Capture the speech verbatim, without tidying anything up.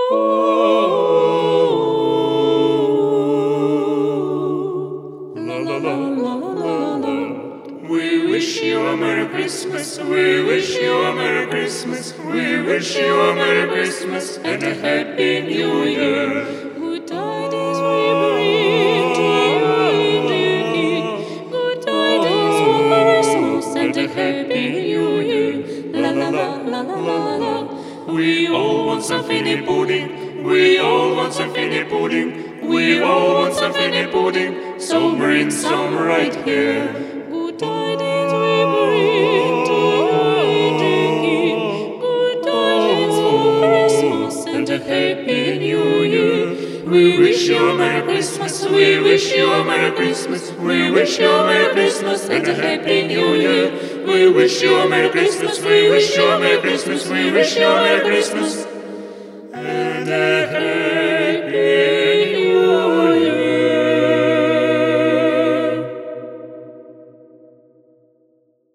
La la la la la la. We wish you a Merry Christmas. We wish you a Merry Christmas. We wish you a Merry Christmas and a Happy New Year. Good tidings we bring to you, dear King. Good tidings for Christmas and a Happy New Year. La la la la la la la. We all want some finny pudding. We all want some finny pudding. We all want some finny pudding. So bring some right here. Good tidings we bring to you, dear King. Good tidings for Christmas and a Happy New Year. We wish you a Merry Christmas. We wish you a Merry Christmas. We wish you a Merry Christmas and a Happy New Year. We wish you a Merry Christmas. We wish you a Merry Christmas. We wish you a Merry Christmas.